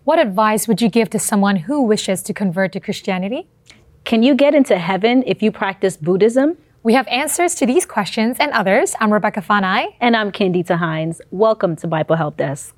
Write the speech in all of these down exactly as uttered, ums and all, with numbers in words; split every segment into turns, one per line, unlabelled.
What advice would you give to someone who wishes to convert to Christianity?
Can you get into heaven if you practice Buddhism?
We have answers to these questions and others. I'm Rebecca Fanai.
And I'm Candita Hines. Welcome to Bible Help Desk.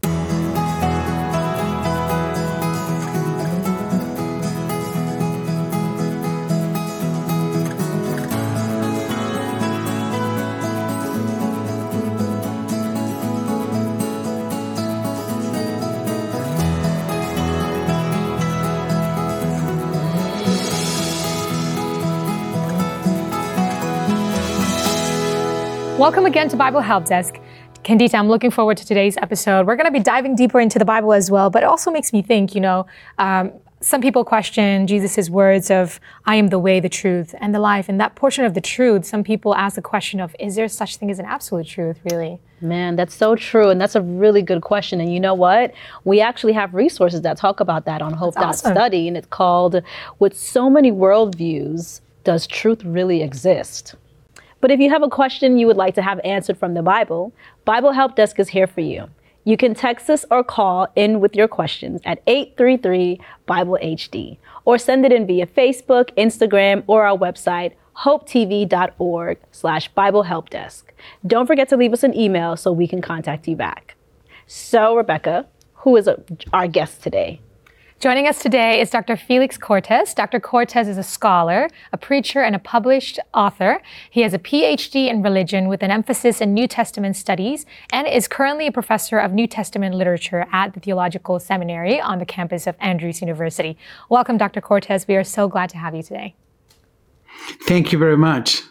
Welcome again to Bible Help Desk. Candita, I'm looking forward to today's episode. We're going to be diving deeper into the Bible as well, but it also makes me think, you know, um, some people question Jesus' words of, I am the way, the truth, and the life. And that portion of the truth, some people ask the question of, is there such thing as an absolute truth, really?
Man, that's so true. And that's a really good question. And you know what? We actually have resources that talk about that on Hope
Awesome.
Study. And it's called, With So Many Worldviews, Does Truth Really Exist? But if you have a question you would like to have answered from the Bible, Bible Help Desk is here for you. You can text us or call in with your questions at eight three three Bible H D or send it in via Facebook, Instagram, or our website, hopetv.org slash Bible Help Desk. Don't forget to leave us an email so we can contact you back. So, Rebecca, who is our guest today?
Joining us today is Doctor Felix Cortes. Doctor Cortes is a scholar, a preacher, and a published author. He has a P H D in religion with an emphasis in New Testament studies and is currently a professor of New Testament literature at the Theological Seminary on the campus of Andrews University. Welcome, Doctor Cortes. We are so glad to have you today.
Thank you very much.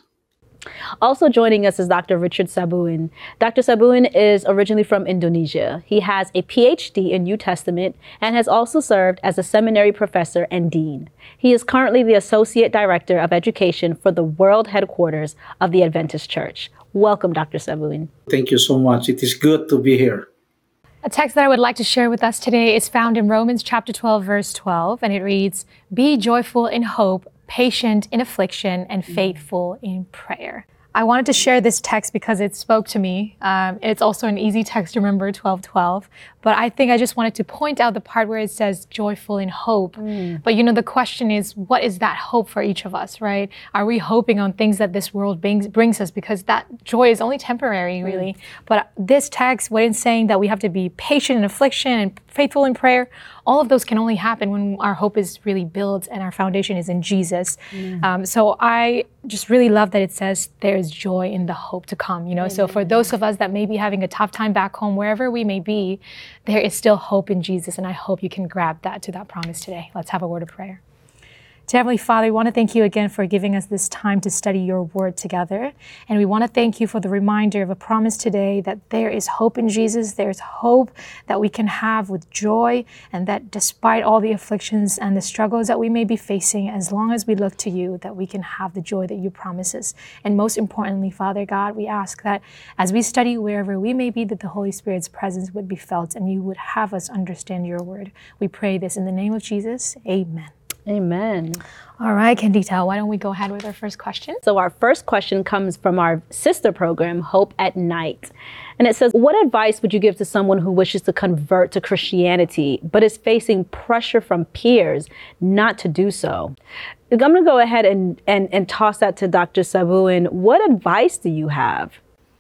Also joining us is Doctor Richard Sabuin. Doctor Sabuin is originally from Indonesia. He has a P H D in New Testament and has also served as a seminary professor and dean. He is currently the Associate Director of Education for the World Headquarters of the Adventist Church. Welcome, Doctor Sabuin.
Thank you so much. It is good to be here.
A text that I would like to share with us today is found in Romans chapter twelve, verse twelve, and it reads, "Be joyful in hope, patient in affliction, and faithful in prayer." I wanted to share this text because it spoke to me. Um, it's also an easy text to remember, twelve twelve. But I think I just wanted to point out the part where it says joyful in hope. Mm. But you know, the question is, what is that hope for each of us, right? Are we hoping on things that this world brings, brings us? Because that joy is only temporary, really. Mm. But this text, when it's saying that we have to be patient in affliction and faithful in prayer, all of those can only happen when our hope is really built and our foundation is in Jesus. Mm. Um, so I just really love that it says there is joy in the hope to come, you know? Mm. So for those of us that may be having a tough time back home, wherever we may be, there is still hope in Jesus, and I hope you can grab that to that promise today. Let's have a word of prayer. Dear Heavenly Father, we want to thank you again for giving us this time to study your word together. And we want to thank you for the reminder of a promise today that there is hope in Jesus. There's hope that we can have with joy, and that despite all the afflictions and the struggles that we may be facing, as long as we look to you, that we can have the joy that you promise us. And most importantly, Father God, we ask that as we study wherever we may be, that the Holy Spirit's presence would be felt and you would have us understand your word. We pray this in the name of Jesus. Amen.
Amen.
All right, Candita, why don't we go ahead with our first question?
So our first question comes from our sister program, Hope at Night. And it says, what advice would you give to someone who wishes to convert to Christianity, but is facing pressure from peers not to do so? I'm going to go ahead and, and, and toss that to Doctor Sabuin. What advice do you have?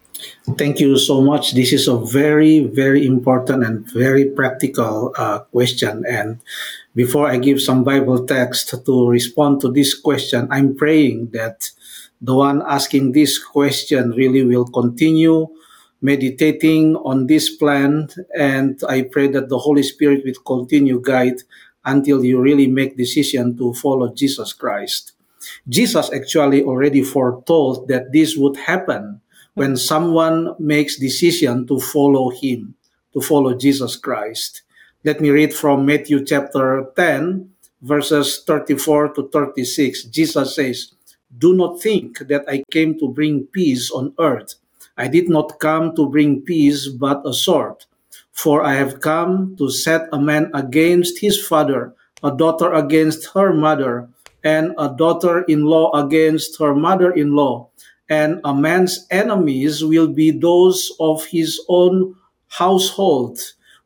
Thank you so much. This is a very, very important and very practical uh, question. And before I give some Bible text to respond to this question, I'm praying that the one asking this question really will continue meditating on this plan. And I pray that the Holy Spirit will continue guide until you really make decision to follow Jesus Christ. Jesus actually already foretold that this would happen when someone makes decision to follow him, to follow Jesus Christ. Let me read from Matthew chapter ten, verses thirty-four to thirty-six. Jesus says, "Do not think that I came to bring peace on earth. I did not come to bring peace, but a sword. For I have come to set a man against his father, a daughter against her mother, and a daughter-in-law against her mother-in-law. And a man's enemies will be those of his own household.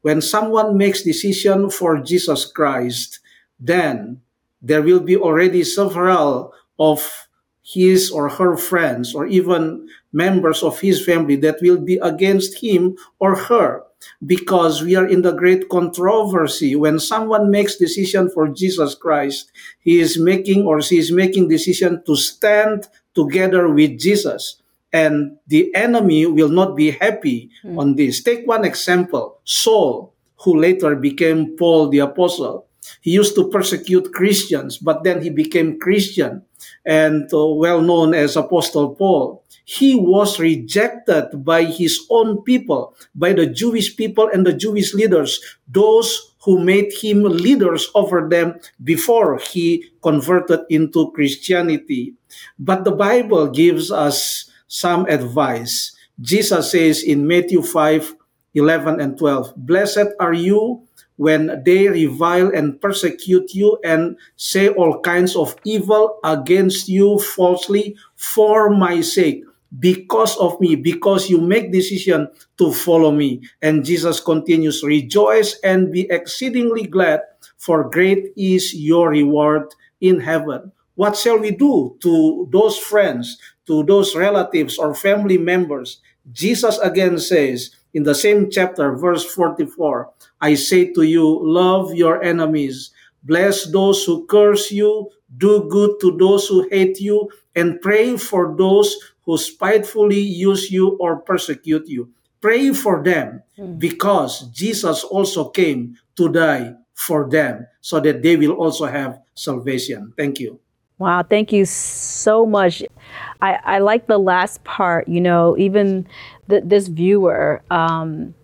when someone makes decision for Jesus Christ, then there will be already several of his or her friends or even members of his family that will be against him or her, because we are in the great controversy. When someone makes decision for Jesus Christ, he is making or she is making decision to stand together with Jesus, and the enemy will not be happy mm. on this. Take one example: Saul, who later became Paul the Apostle. He used to persecute Christians, but then he became Christian and uh, well known as Apostle Paul. He was rejected by his own people, by the Jewish people and the Jewish leaders, those who made him leaders over them before he converted into Christianity. But the Bible gives us some advice. Jesus says in Matthew five, eleven and twelve, "Blessed are you when they revile and persecute you and say all kinds of evil against you falsely for my sake, because of me, because you make decision to follow me." And Jesus continues, "Rejoice and be exceedingly glad, for great is your reward in heaven." What shall we do to those friends, to those relatives or family members? Jesus again says in the same chapter, verse forty-four, "I say to you, love your enemies, bless those who curse you, do good to those who hate you, and pray for those who spitefully use you or persecute you." Pray for them because Jesus also came to die for them so that they will also have salvation. Thank you.
Wow, thank you so much. I, I like the last part, you know, even th- this viewer, um,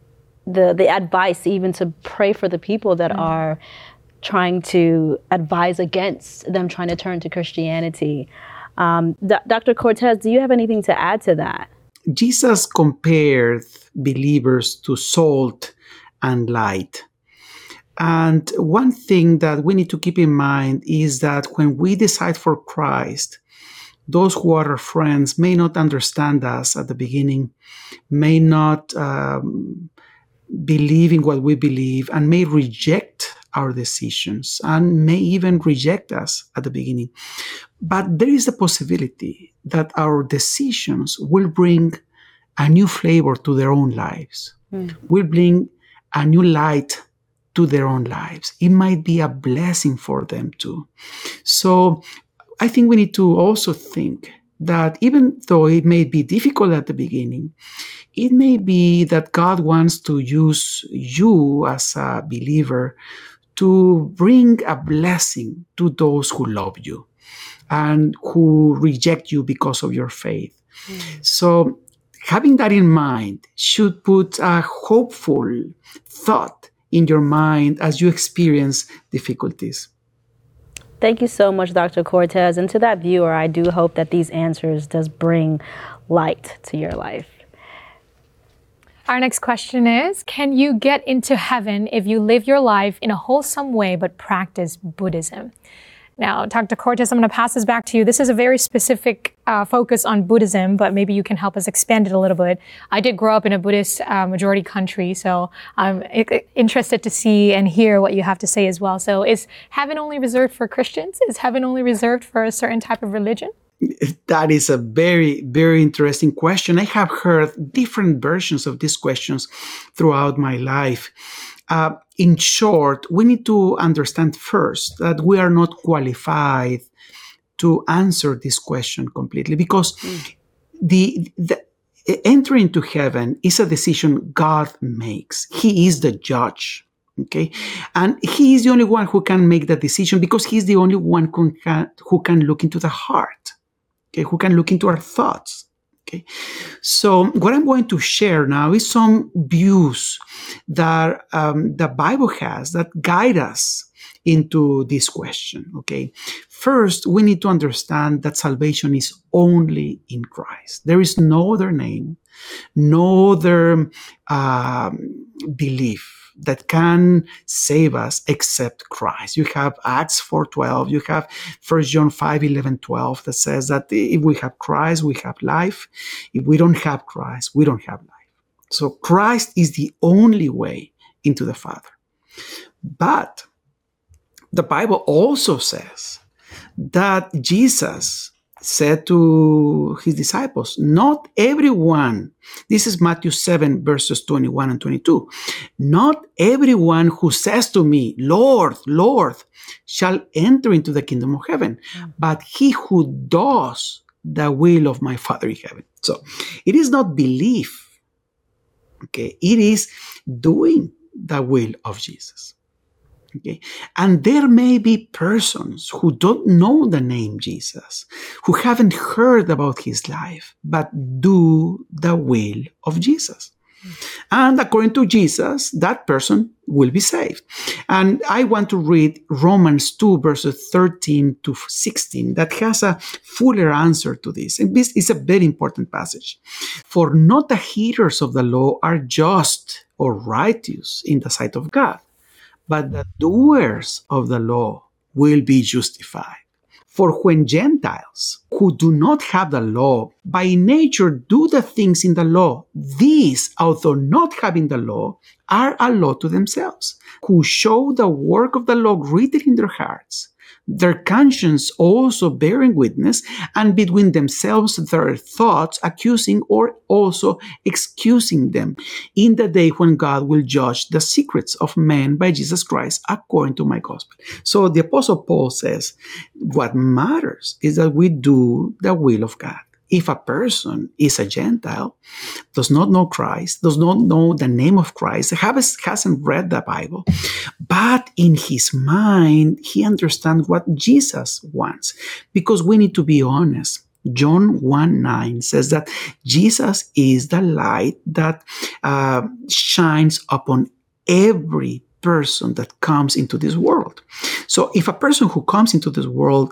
the, the advice even to pray for the people that mm-hmm. are trying to advise against them trying to turn to Christianity. Um, D- Doctor Cortez, do you have anything to add to that?
Jesus compared believers to salt and light. And one thing that we need to keep in mind is that when we decide for Christ, those who are our friends may not understand us at the beginning, may not um, believe in what we believe, and may reject our decisions, and may even reject us at the beginning. But there is a possibility that our decisions will bring a new flavor to their own lives, mm. will bring a new light to their own lives. It might be a blessing for them too. So I think we need to also think that even though it may be difficult at the beginning, it may be that God wants to use you as a believer to bring a blessing to those who love you and who reject you because of your faith. Mm. So having that in mind should put a hopeful thought in your mind as you experience difficulties.
Thank you so much, Doctor Cortez. And to that viewer, I do hope that these answers does bring light to your life.
Our next question is, can you get into heaven if you live your life in a wholesome way but practice Buddhism? Now, Doctor Cortez, I'm going to pass this back to you. This is a very specific uh, focus on Buddhism, but maybe you can help us expand it a little bit. I did grow up in a Buddhist uh, majority country, so I'm I- interested to see and hear what you have to say as well. So is heaven only reserved for Christians? Is heaven only reserved for a certain type of religion?
That is a very, very interesting question. I have heard different versions of these questions throughout my life. Uh, in short, we need to understand first that we are not qualified to answer this question completely, because mm. the, the entry into heaven is a decision God makes. He is the judge. Okay, and he is the only one who can make that decision, because he's the only one who can, who can look into the heart. Okay, who can look into our thoughts. Okay, so what I'm going to share now is some views that um, the Bible has that guide us into this question. Okay, first, we need to understand that salvation is only in Christ. There is no other name, no other um, belief that can save us except Christ. You have Acts four twelve, you have First John five eleven, twelve that says that if we have Christ, we have life. If we don't have Christ, we don't have life. So Christ is the only way into the Father. But the Bible also says that Jesus said to his disciples, not everyone, this is Matthew seven, verses twenty-one and twenty-two, not everyone who says to me, Lord, Lord, shall enter into the kingdom of heaven, but he who does the will of my Father in heaven. So it is not belief, okay? It is doing the will of Jesus. Okay. And there may be persons who don't know the name Jesus, who haven't heard about his life, but do the will of Jesus. And according to Jesus, that person will be saved. And I want to read Romans two, verses thirteen to sixteen, that has a fuller answer to this. And this is a very important passage. For not the hearers of the law are just or righteous in the sight of God, but the doers of the law will be justified. For when Gentiles who do not have the law by nature do the things in the law, these, although not having the law, are a law to themselves, who show the work of the law written in their hearts, their conscience also bearing witness, and between themselves their thoughts accusing or also excusing them, in the day when God will judge the secrets of men by Jesus Christ according to my gospel. So the Apostle Paul says, what matters is that we do the will of God. If a person is a Gentile, does not know Christ, does not know the name of Christ, hasn't read the Bible, but in his mind, he understands what Jesus wants. Because we need to be honest. John one nine says that Jesus is the light that uh, shines upon every person that comes into this world. So if a person who comes into this world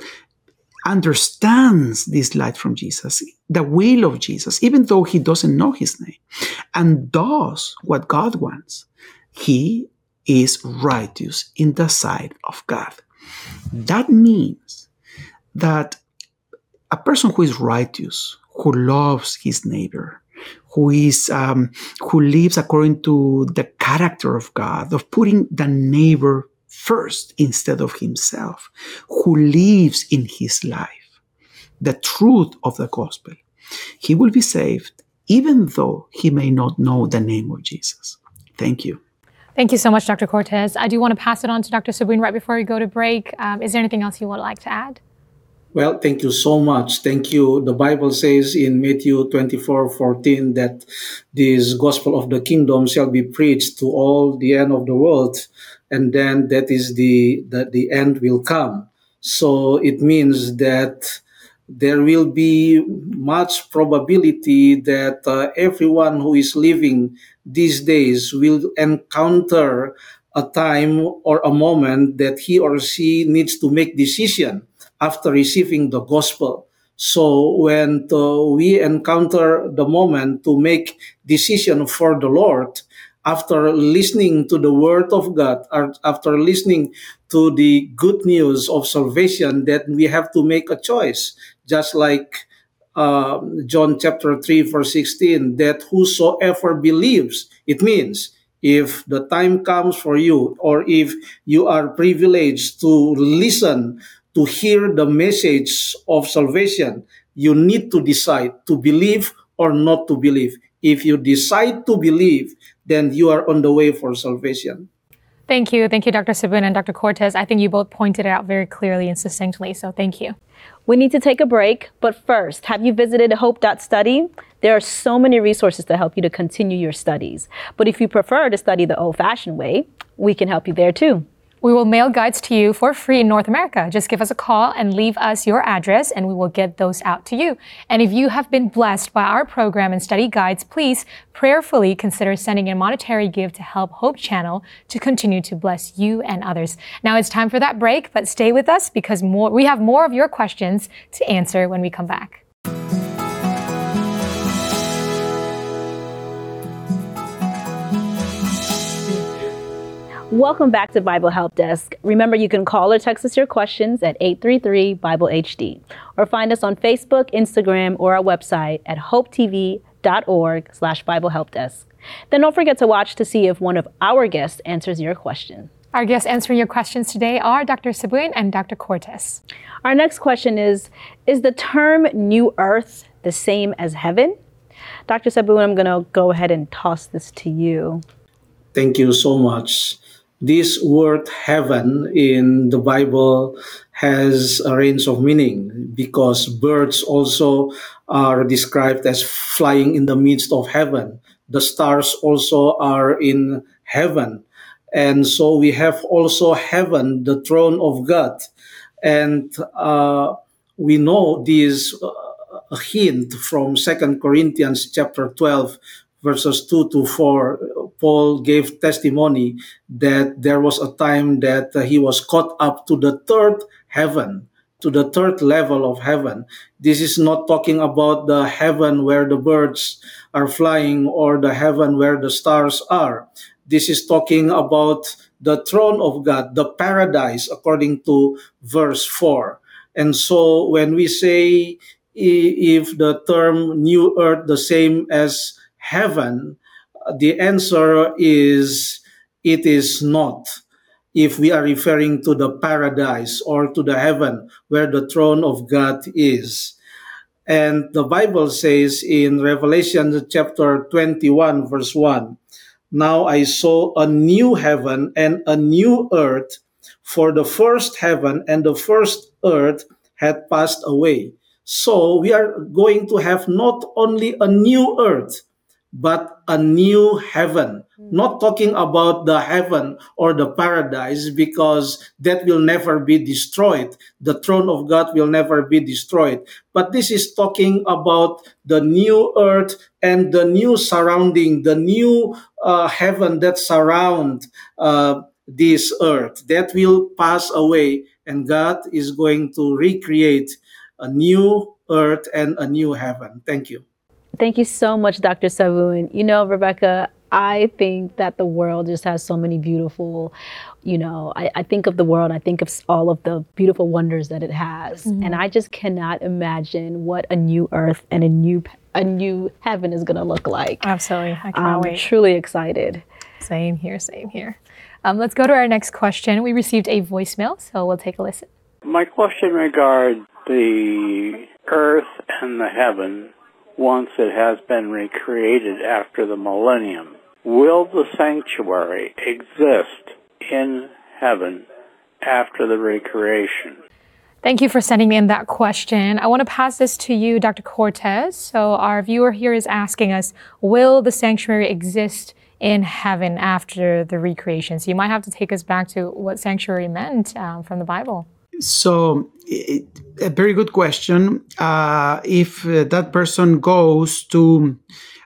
understands this light from Jesus, the will of Jesus, even though he doesn't know his name, and does what God wants, he is righteous in the sight of God. That means that a person who is righteous, who loves his neighbor, who is um, who lives according to the character of God, of putting the neighbor first instead of himself, who lives in his life the truth of the gospel, he will be saved even though he may not know the name of Jesus. Thank you.
Thank you so much, Doctor Cortez. I do want to pass it on to Doctor Sabin right before we go to break. Um, is there anything else you would like to add?
Well, thank you so much. Thank you. The Bible says in Matthew twenty-four fourteen that this gospel of the kingdom shall be preached to all the end of the world, and then that is the, the, the end will come. So it means that there will be much probability that uh, everyone who is living these days will encounter a time or a moment that he or she needs to make decision after receiving the gospel. So when uh, we encounter the moment to make decision for the Lord, after listening to the word of God, or after listening to the good news of salvation, that we have to make a choice, just like uh, John chapter three, verse sixteen, that whosoever believes, it means if the time comes for you, or if you are privileged to listen, to hear the message of salvation, you need to decide to believe or not to believe. If you decide to believe, then you are on the way for salvation.
Thank you. Thank you, Doctor Sabin and Doctor Cortez. I think you both pointed it out very clearly and succinctly, so thank you.
We need to take a break, but first, have you visited hope dot study? There are so many resources to help you to continue your studies. But if you prefer to study the old-fashioned way, we can help you there too.
We will mail guides to you for free in North America. Just give us a call and leave us your address and we will get those out to you. And if you have been blessed by our program and study guides, please prayerfully consider sending a monetary gift to help Hope Channel to continue to bless you and others. Now it's time for that break, but stay with us because more, we have more of your questions to answer when we come back.
Welcome back to Bible Help Desk. Remember, you can call or text us your questions at eight three three Bible H D or find us on Facebook, Instagram, or our website at hopetv dot org slash Bible Help Desk. Then don't forget to watch to see if one of our guests answers your question.
Our guests answering your questions today are Doctor Sabuin and Doctor Cortez.
Our next question is, is the term New Earth the same as heaven? Doctor Sabuin, I'm going to go ahead and toss this to you.
Thank you so much. This word heaven in the Bible has a range of meaning because birds also are described as flying in the midst of heaven. The stars also are in heaven. And so we have also heaven, the throne of God. And uh, we know this uh, a hint from Second Corinthians chapter twelve, verses two to four. Paul gave testimony that there was a time that uh, he was caught up to the third heaven, to the third level of heaven. This is not talking about the heaven where the birds are flying or the heaven where the stars are. This is talking about the throne of God, the paradise, according to verse four. And so when we say if the term new earth the same as heaven, the answer is it is not. If we are referring to the paradise or to the heaven where the throne of God is. And the Bible says in Revelation chapter twenty-one, verse one, now I saw a new heaven and a new earth, for the first heaven and the first earth had passed away. So we are going to have not only a new earth, but a new heaven. Not talking about the heaven or the paradise, because that will never be destroyed. The throne of God will never be destroyed. But this is talking about the new earth and the new surrounding, the new uh, heaven that surround uh, this earth, that will pass away, and God is going to recreate a new earth and a new heaven. Thank you.
Thank you so much, Doctor Sabuin. You know, Rebecca, I think that the world just has so many beautiful, you know, I, I think of the world, I think of all of the beautiful wonders that it has. Mm-hmm. And I just cannot imagine what a new earth and a new a new heaven is going to look like.
Absolutely. I cannot
I'm
wait.
truly excited.
Same here, same here. Um, let's go to our next question. We received a voicemail, so we'll take a listen.
My question regards the earth and the heaven once it has been recreated after the millennium. Will the sanctuary exist in heaven after the recreation?
Thank you for sending in that question. I want to pass this to you, Doctor Cortez. So our viewer here is asking us, will the sanctuary exist in heaven after the recreation? So you might have to take us back to what sanctuary meant um, from the Bible.
So, it, a very good question. Uh, if uh, that person goes to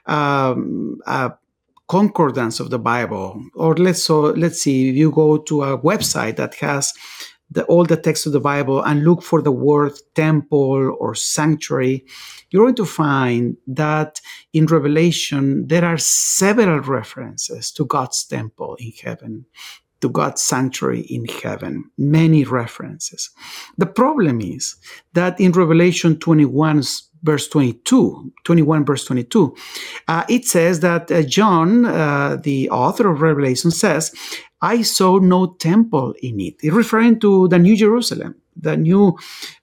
um, a concordance of the Bible, or let's so let's see, if you go to a website that has the, all the text of the Bible and look for the word temple or sanctuary, you're going to find that in Revelation there are several references to God's temple in heaven, to God's sanctuary in heaven, many references. The problem is that in Revelation twenty-one, verse twenty-two, twenty-one, verse twenty-two, uh, it says that uh, John, uh, the author of Revelation, says, I saw no temple in it. It's referring to the New Jerusalem, the new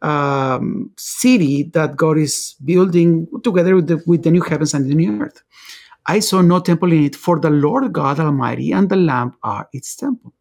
um, city that God is building together with the, with the new heavens and the new earth. I saw no temple in it, for the Lord God Almighty and the Lamb are its temple.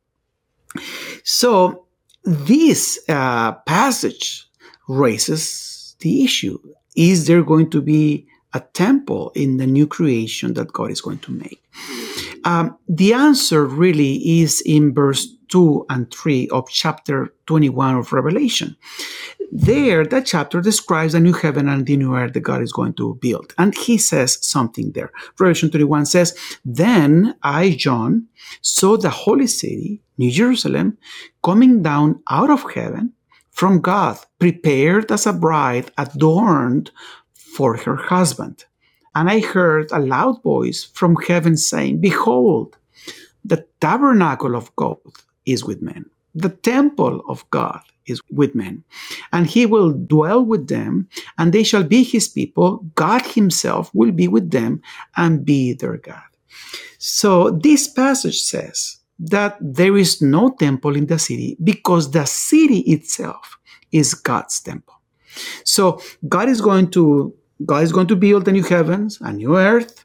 So this uh, passage raises the issue. Is there going to be a temple in the new creation that God is going to make? Um, the answer really is in verse two and three of chapter twenty-one of Revelation. There, that chapter describes a new heaven and the new earth that God is going to build. And he says something there. Revelation twenty-one says, Then I, John, saw the holy city, New Jerusalem, coming down out of heaven from God, prepared as a bride adorned for her husband. And I heard a loud voice from heaven saying, Behold, the tabernacle of God is with men. The temple of God is with men. And he will dwell with them, and they shall be his people. God himself will be with them and be their God. So this passage says that there is no temple in the city because the city itself is God's temple. So God is going to God is going to build a new heavens, a new earth,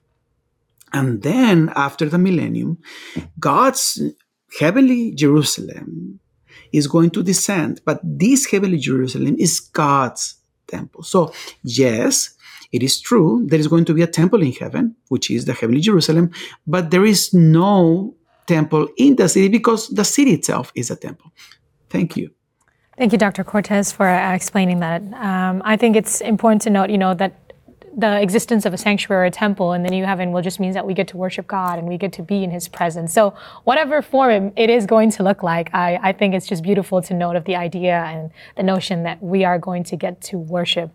and then after the millennium, God's heavenly Jerusalem is going to descend. But this heavenly Jerusalem is God's temple. So yes, it is true there is going to be a temple in heaven, which is the heavenly Jerusalem, but there is no temple in the city because the city itself is a temple. Thank you.
Thank you, Doctor Cortez, for uh, explaining that. Um, I think it's important to note, you know, that the existence of a sanctuary or a temple in the new heaven will just means that we get to worship God and we get to be in his presence. So whatever form it is going to look like, I, I think it's just beautiful to note of the idea and the notion that we are going to get to worship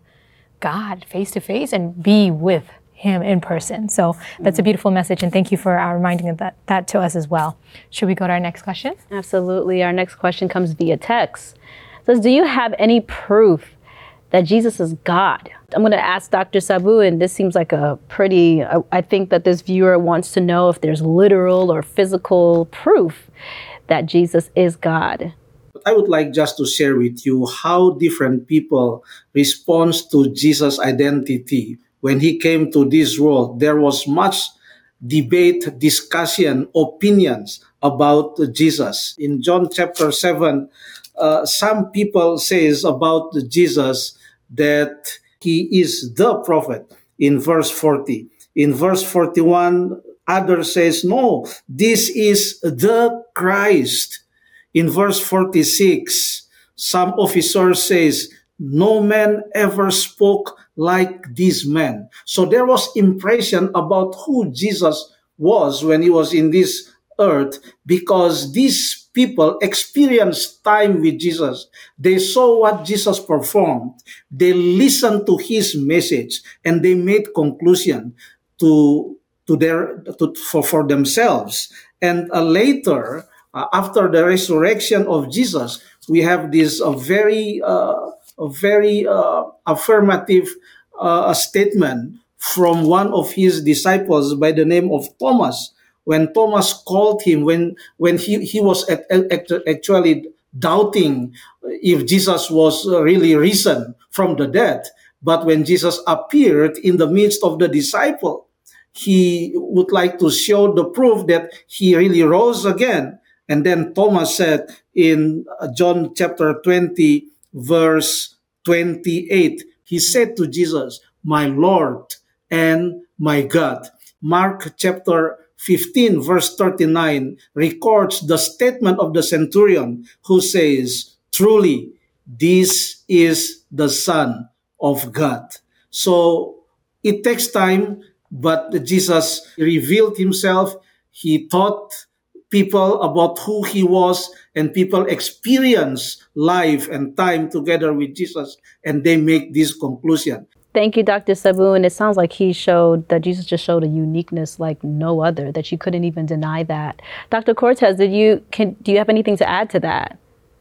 God face to face and be with him in person. So that's a beautiful message, and thank you for uh, reminding that, that to us as well. Should we go to our next question?
Absolutely. Our next question comes via text. It says, do you have any proof that Jesus is God? I'm going to ask Doctor Sabu, and this seems like a pretty, I, I think that this viewer wants to know if there's literal or physical proof that Jesus is God.
I would like just to share with you how different people respond to Jesus' identity. When he came to this world, there was much debate, discussion, opinions about Jesus. In John chapter seven, uh, some people says about Jesus that he is the prophet in verse forty. In verse forty-one, others says, no, this is the Christ. In verse forty-six, some officers says, no man ever spoke like this man. So there was impression about who Jesus was when he was in this earth, because these people experienced time with Jesus. They saw what Jesus performed. They listened to his message and they made conclusion to to their to, for, for themselves. And uh, later, uh, after the resurrection of Jesus, we have this uh, very uh, a very uh, affirmative uh, statement from one of his disciples by the name of Thomas. When Thomas called him, when when he, he was at, at, actually doubting if Jesus was really risen from the dead, but when Jesus appeared in the midst of the disciple, he would like to show the proof that he really rose again. And then Thomas said in John chapter twenty, verse twenty-eight, he said to Jesus, my Lord and my God. Mark chapter fifteen, verse thirty-nine records the statement of the centurion who says, truly, this is the Son of God. So it takes time, but Jesus revealed himself. He taught people about who he was, and people experience life and time together with Jesus, and they make this conclusion.
Thank you, Doctor Sabu. And it sounds like he showed that Jesus just showed a uniqueness like no other, that you couldn't even deny that. Doctor Cortez, did you can do you have anything to add to that?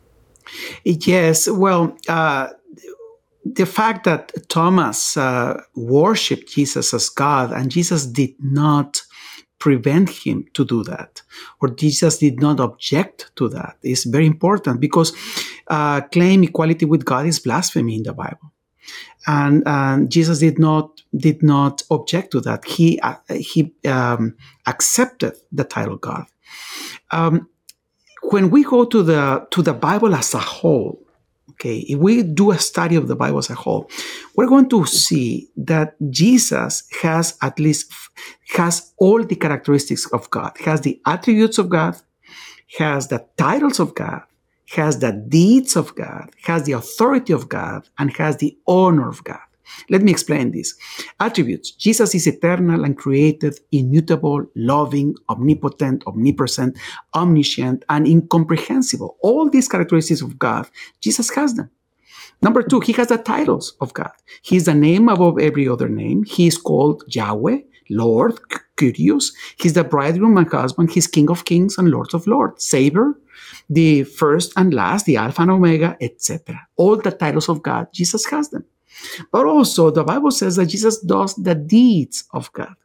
Yes. Well, uh, the fact that Thomas uh, worshipped Jesus as God, and Jesus did not prevent him to do that, or Jesus did not object to that, is very important, because uh, claim equality with God is blasphemy in the Bible, and um, Jesus did not did not object to that. He uh, he um, accepted the title God. Um, when we go to the to the Bible as a whole, okay, if we do a study of the Bible as a whole, we're going to see that Jesus has at least has all the characteristics of God, has the attributes of God, has the titles of God, has the deeds of God, has the authority of God, and has the honor of God. Let me explain this. Attributes. Jesus is eternal and created, immutable, loving, omnipotent, omnipresent, omniscient, and incomprehensible. All these characteristics of God, Jesus has them. Number two, he has the titles of God. He is the name above every other name. He is called Yahweh, Lord, Kyrios. He's the bridegroom and husband. He's King of kings and Lord of lords. Savior, the first and last, the Alpha and Omega, et cetera. All the titles of God, Jesus has them. But also, the Bible says that Jesus does the deeds of God.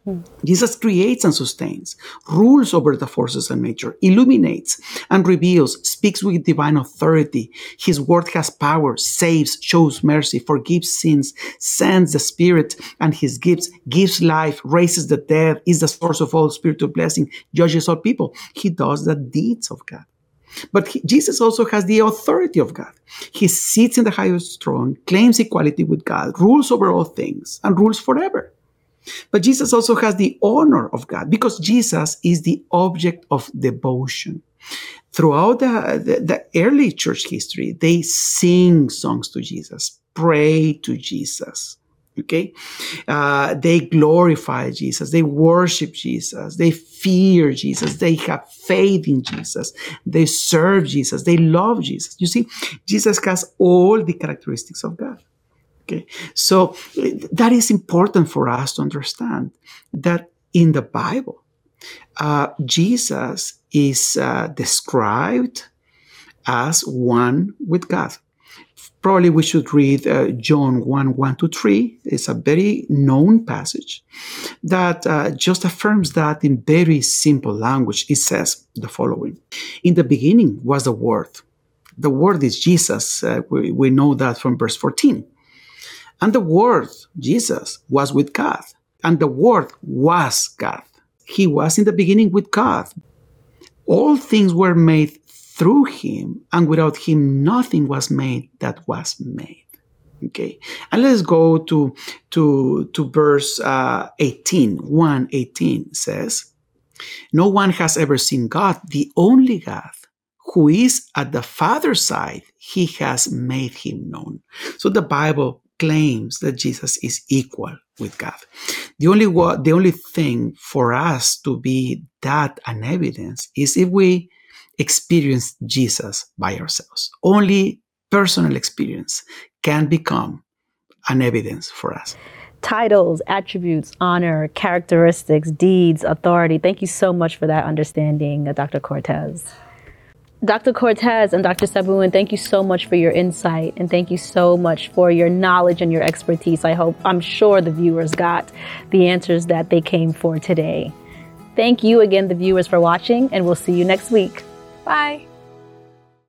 Jesus creates and sustains, rules over the forces of nature, illuminates and reveals, speaks with divine authority. His word has power, saves, shows mercy, forgives sins, sends the Spirit and his gifts, gives life, raises the dead, is the source of all spiritual blessing, judges all people. He does the deeds of God. But he, Jesus also has the authority of God. He sits in the highest throne, claims equality with God, rules over all things, and rules forever. But Jesus also has the honor of God because Jesus is the object of devotion. Throughout the, the, the early church history, they sing songs to Jesus, pray to Jesus. Okay, uh, they glorify Jesus, they worship Jesus, they fear Jesus, they have faith in Jesus, they serve Jesus, they love Jesus. You see, Jesus has all the characteristics of God. Okay, so that is important for us to understand that in the Bible, uh, Jesus is uh, described as one with God. Probably we should read uh, John one, one to three. It's a very known passage that uh, just affirms that in very simple language. It says the following. In the beginning was the Word. The Word is Jesus. Uh, we, we know that from verse fourteen. And the Word, Jesus, was with God. And the Word was God. He was in the beginning with God. All things were made through him, and without him nothing was made that was made. Okay, and let's go to to to verse uh, eighteen. one eighteen says, "No one has ever seen God, the only God, who is at the Father's side. He has made him known." So the Bible claims that Jesus is equal with God. The only the only thing for us to be that an evidence is if we experience Jesus by ourselves. Only personal experience can become an evidence for us.
Titles, attributes, honor, characteristics, deeds, authority. Thank you so much for that understanding, Doctor Cortez. Doctor Cortez and Doctor Sabuen, thank you so much for your insight, and thank you so much for your knowledge and your expertise. I hope, I'm sure the viewers got the answers that they came for today. Thank you again, the viewers, for watching, and we'll see you next week.
Bye.